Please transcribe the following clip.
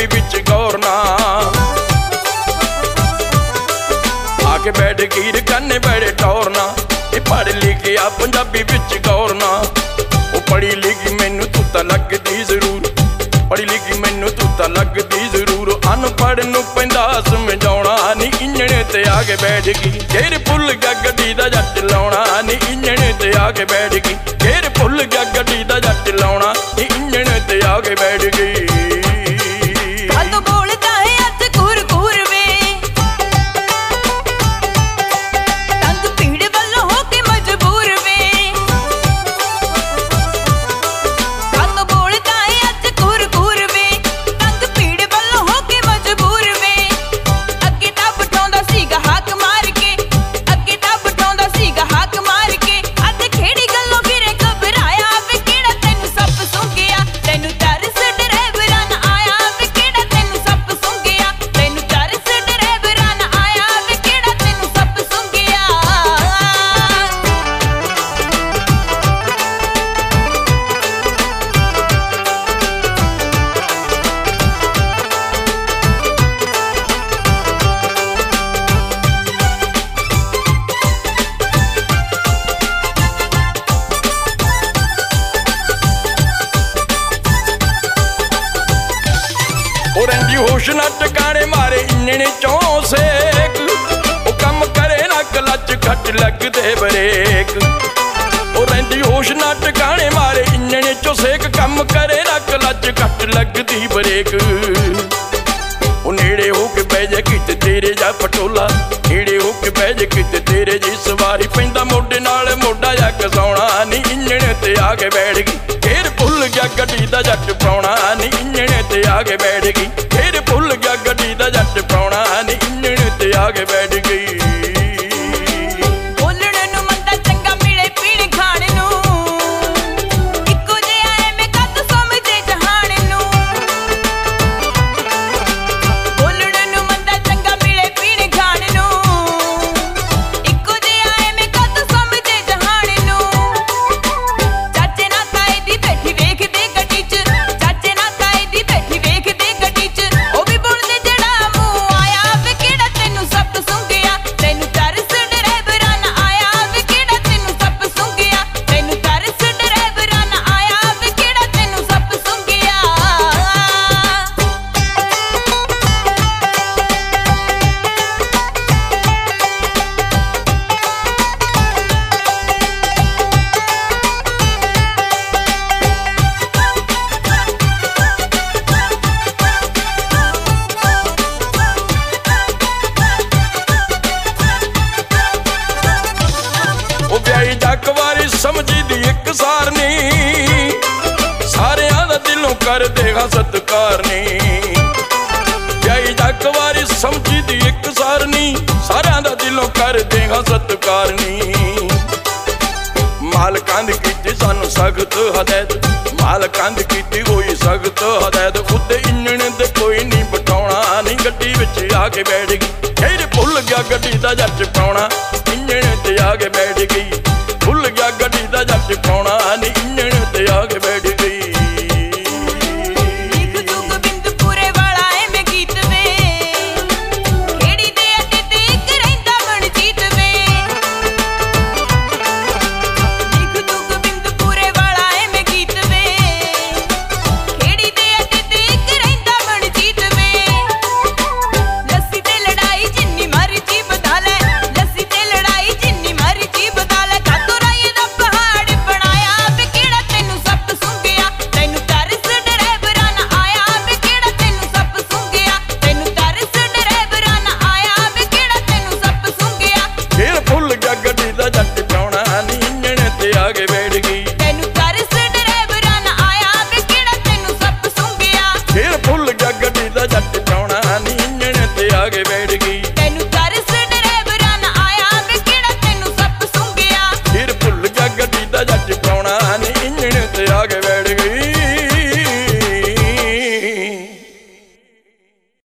पंजाबी विच गौर ना आके बैठ गई रकाने बड़े टौर ना पढ़ लिखी आ पंजाबी विच गौर ना पढ़ी लिखी मैनू तू तां लगदी जरूर पढ़ी लिखी मैनू तू तां लगदी जरूर अनपढ़ नूं पैंदा समझाउणा नी इंजण ते आके बैठ गई घेर भुल गया गड्डी दा जट लाउणा नी इंजण ते आके बैठ गई घेर भुल गया गड्डी दा जट लाउणा नी इंजण ते आके बैठ गई होश ना टकाने मारे इंजण चों सेक कम करे ना क्लच घट लगदे ब्रेक रहिंदी होश ना टकाने मारे इंजण चों सेक कम करे ना क्लच घट लगदी ब्रेक नेड़े होके बह जा किते तेरे जा पटोला नेड़े होके बह जा किते तेरे जी सवारी पैंदा मोढे नाल मोढा जा घसाउणा नी इंजण ते आके बैठ गई घेर भुल गया गड्डी दा जट पाउणा नी इंजण ते आके बैठ गई घेर भुल गया गड्डी दा जट पाउणा नी इंजण ते आके बैठ गई समझी दी एक सार नी सारियां दा दिलों कर देगा सत्कार नी जाई जग वारी समझी दी एक सार नी सारियां दा दिलों कर देगा सत्कार नी मालकां दी कीती सानू सख्त हदायत मालकां दी कीती कोई सख्त हदायत उते इंजण दे कोई नहीं बटाउणा नी गड्डी विच आके बैठ गई घेर भुल गया गड्डी दा जट पाउणा